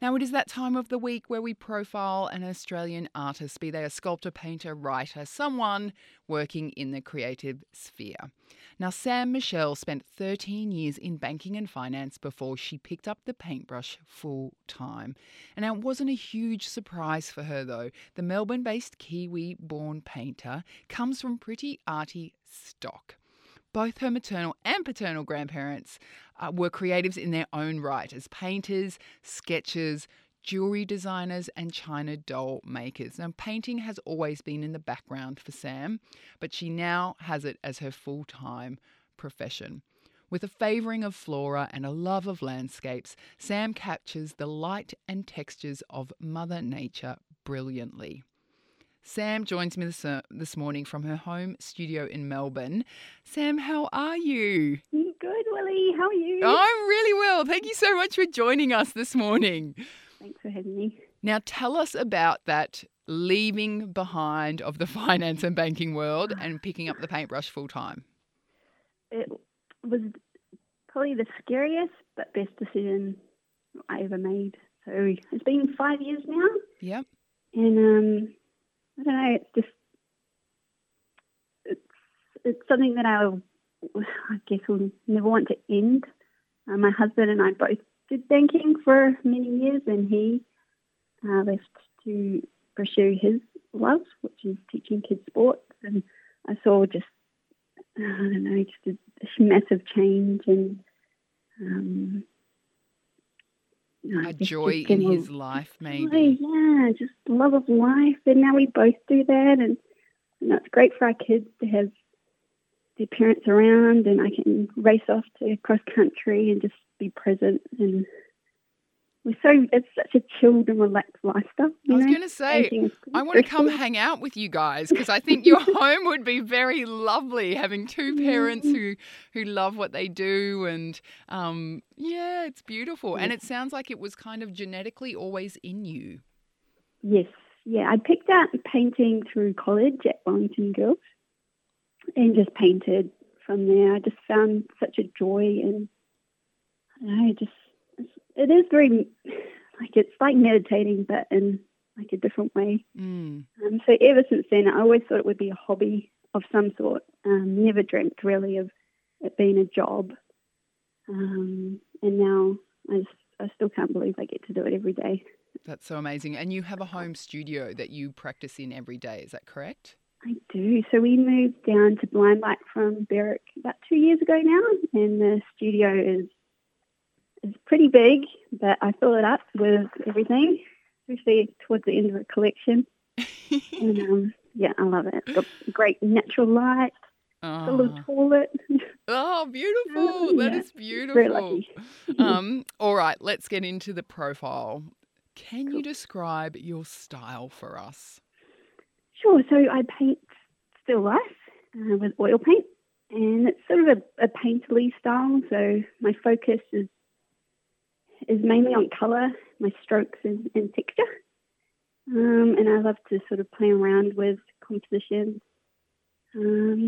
Now, it is that time of the week where we profile an Australian artist, be they a sculptor, painter, writer, someone working in the creative sphere. Now, Sam Michelle spent 13 years in banking and finance before she picked up the paintbrush full time. And now, it wasn't a huge surprise for her, though. The Melbourne-based Kiwi-born painter comes from pretty arty stock. Both her maternal and paternal grandparents were creatives in their own right as painters, sketchers, jewellery designers and China doll makers. Now, painting has always been in the background for Sam, but she now has it as her full-time profession. With a favouring of flora and a love of landscapes, Sam captures the light and textures of Mother Nature brilliantly. Sam joins me this morning from her home studio in Melbourne. Sam, how are you? Good, Willie. How are you? I'm really well. Thank you so much for joining us this morning. Thanks for having me. Now, tell us about that leaving behind of the finance and banking world and picking up the paintbrush full time. It was probably the scariest but best decision I ever made. So it's been 5 years now. Yep. And I don't know, it's something that I guess will never want to end. My husband and I both did banking for many years, and he left to pursue his love, which is teaching kids sports. And I saw just a massive change and a joy in his life, maybe. Yeah, just love of life. And now we both do that. And it's great for our kids to have their parents around, and I can race off to cross country and just be present. And it's such a chilled and relaxed lifestyle. I was going to say, I want to come hang out with you guys because I think your home would be very lovely, having two parents who love what they do. And it's beautiful. And it sounds like it was kind of genetically always in you. Yes. Yeah, I picked up painting through college at Wellington Girls and just painted from there. I just found such a joy, and it is very, it's like meditating, but in like a different way. So ever since then, I always thought it would be a hobby of some sort. Never dreamt really of it being a job. And now I still can't believe I get to do it every day. That's so amazing. And you have a home studio that you practice in every day, is that correct? I do. So we moved down to Blind Light from Berwick about 2 years ago now, and the studio is pretty big, but I fill it up with everything, especially towards the end of the collection. And I love it. It's got great natural light, a little toilet. Oh, beautiful. That is beautiful. Very lucky. All right, let's get into the profile. Can you describe your style for us? Sure. So I paint still life with oil paint, and it's sort of a painterly style. So my focus is mainly on colour, my strokes and texture. And I love to sort of play around with composition. And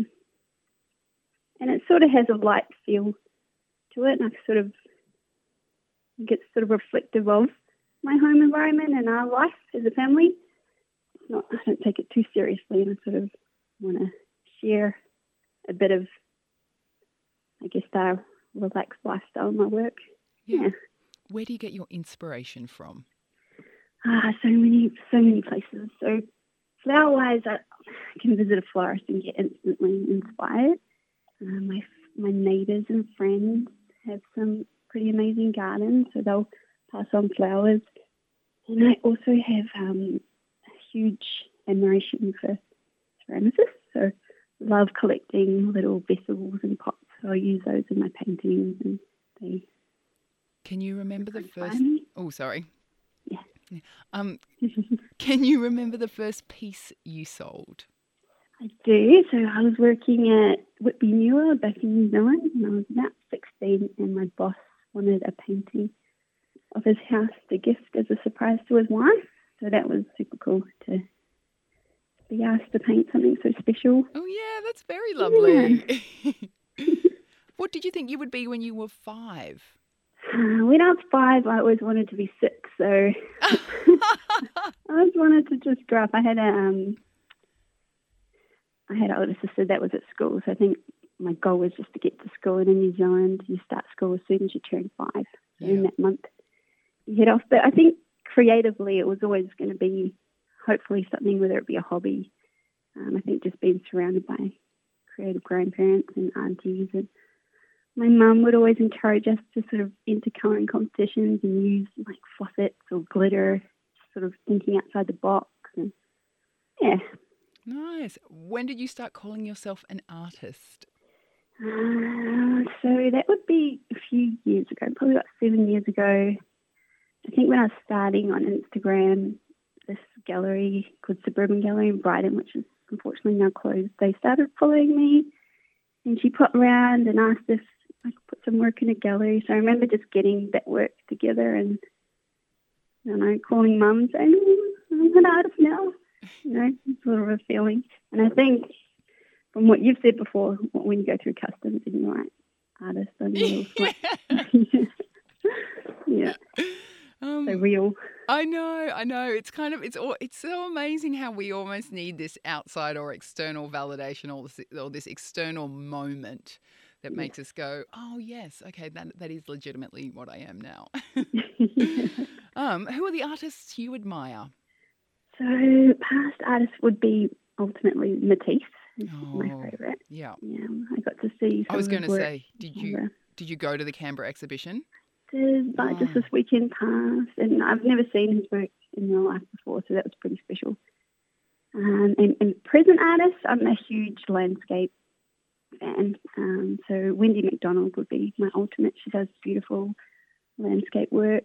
it sort of has a light feel to it. And I think it's sort of reflective of my home environment and our life as a family. I don't take it too seriously, and I sort of want to share a bit of, I guess, our relaxed lifestyle in my work. Yeah. Where do you get your inspiration from? So many places. So flower-wise, I can visit a florist and get instantly inspired. My neighbours and friends have some pretty amazing gardens, so they'll pass on flowers. And I also have a huge admiration for ceramicists, so love collecting little vessels and pots. So I use those in my paintings, and they... Can you remember the first... Oh, sorry. Yeah. Can you remember the first piece you sold? I do. So I was working at Whitby Muir back in New Zealand, and I was about 16, and my boss wanted a painting of his house to gift as a surprise to his wife. So that was super cool to be asked to paint something so special. Oh, yeah, that's very lovely. Yeah. What did you think you would be when you were 5? When I was 5, I always wanted to be 6, so I always wanted to just grow up. I had an older sister that was at school, so I think my goal was just to get to school. And in New Zealand, you start school as soon as you turn 5. So in that month, you head off. But I think creatively, it was always going to be hopefully something, whether it be a hobby. I think just being surrounded by creative grandparents and aunties, and my mum would always encourage us to sort of enter colouring competitions and use like flossets or glitter, sort of thinking outside the box. And yeah. Nice. When did you start calling yourself an artist? So that would be a few years ago, probably about 7 years ago. I think when I was starting on Instagram, this gallery called Suburban Gallery in Brighton, which is unfortunately now closed, they started following me, and she put around and asked if I could put some work in a gallery. So I remember just getting that work together and, calling mum saying, I'm an artist now. Sort of a feeling. And I think from what you've said before, when you go through customs and you're like, artist, I'm yeah. So real. I know. It's so amazing how we almost need this outside or external validation or this external moment that makes us go, oh yes, okay, that is legitimately what I am now. Who are the artists you admire? So past artists would be ultimately Matisse. My favourite. Yeah. Yeah, I got to see. I was going to say, did you go to the Canberra exhibition? But just this weekend passed, and I've never seen his work in real life before, so that was pretty special. And present artists, I'm a huge landscape fan. So Wendy McDonald would be my ultimate. She does beautiful landscape work.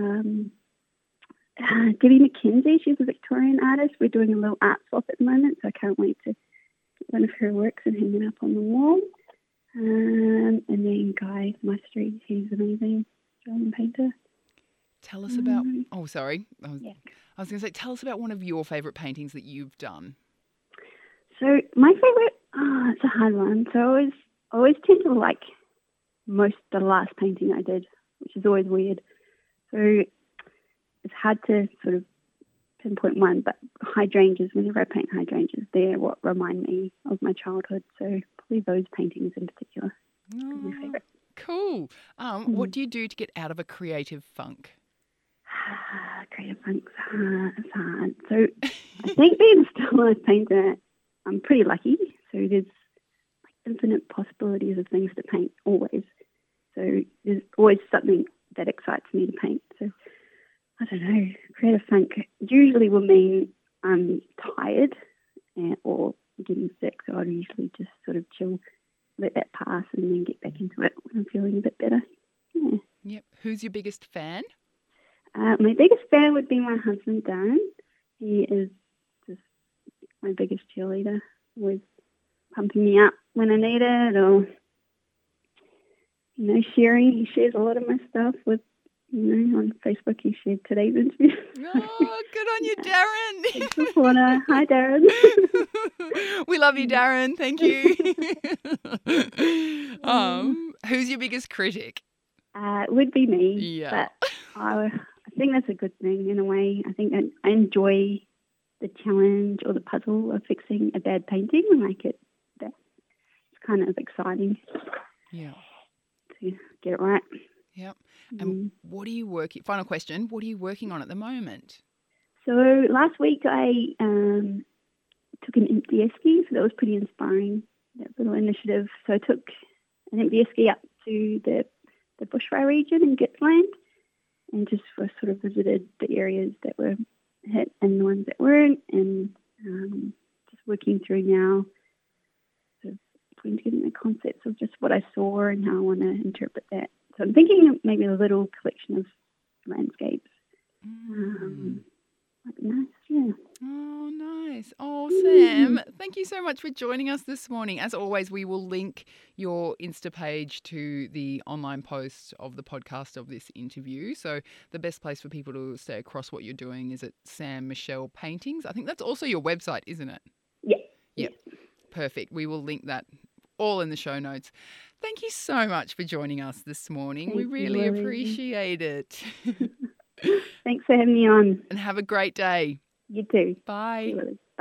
Debbie McKenzie, she's a Victorian artist. We're doing a little art swap at the moment, so I can't wait to get one of her works and hang it up on the wall. And then Guy Maestri, he's amazing. Australian painter. Tell us about... Oh, sorry. I was going to say, tell us about one of your favourite paintings that you've done. So my favourite... it's a hard one. So I always tend to like the last painting I did, which is always weird. So it's hard to sort of pinpoint one, but hydrangeas, whenever I paint hydrangeas, they're what remind me of my childhood. So probably those paintings in particular are my favourite. Cool. What do you do to get out of a creative funk? Creative funk's hard. So I think being a still life painter, I'm pretty lucky. So there's like infinite possibilities of things to paint always. So there's always something that excites me to paint. So I don't know, creative funk usually will mean I'm tired or getting sick. So I'd usually just sort of chill, let that pass, and then get back into it when I'm feeling a bit better. Yeah. Yep. Who's your biggest fan? My biggest fan would be my husband, Darren. He is just my biggest cheerleader, always pumping me up when I need it, or, sharing. He shares a lot of my stuff with, on Facebook. He shared today's interview. Oh, good on you, Darren. Thanks for supporter. Hi, Darren. We love you, Darren. Thank you. Who's your biggest critic? It would be me. Yeah. But I think that's a good thing in a way. I think I enjoy the challenge or the puzzle of fixing a bad painting. That's kind of exciting. Yeah. To get it right. Yep. And final question, what are you working on at the moment? So last week I took an empty esky, so that was pretty inspiring, that little initiative. So I took an empty esky up to the bushfire region in Gippsland and just sort of visited the areas that were hit and the ones that weren't, and just working through now, sort of putting together the concepts of just what I saw and how I want to interpret that. So I'm thinking of maybe a little collection of landscapes. Might be nice, yeah. Oh, nice. Oh, Sam, thank you so much for joining us this morning. As always, we will link your Insta page to the online post of the podcast of this interview. So the best place for people to stay across what you're doing is at Sam Michelle Paintings. I think that's also your website, isn't it? Yeah. Yep. Perfect. We will link that all in the show notes. Thank you so much for joining us this morning. Thank We you, really Lily. appreciate it. Thanks for having me on. And have a great day. You too. Bye. See you, Lily.